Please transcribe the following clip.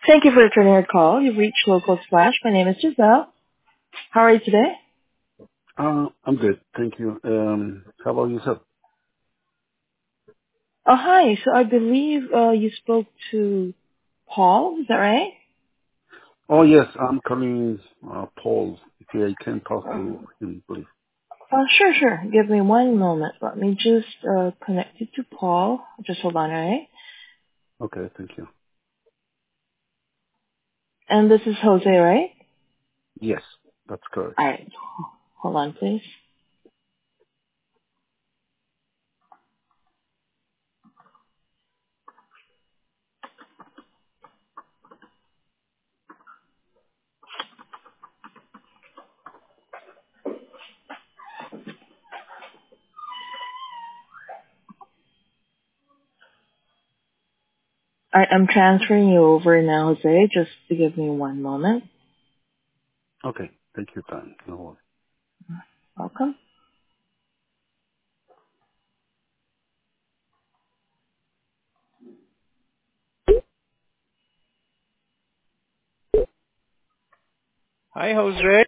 Thank you for returning our call. You've reached Local Splash. My name is Giselle. How are you today? I'm good, thank you. How about yourself? Oh, hi. So I believe you spoke to Paul. Is that right? Oh yes, I'm calling Paul. If I can talk to him, please. Sure. Give me one moment. Let me just connect you to Paul. Just hold on, all right? Okay, thank you. And this is Jose, right? Yes, that's correct. All right. Hold on, please. All right, I'm transferring you over now, Jose. Just to give me one moment. Okay, take your time. No worries. Welcome. Hi, Jose.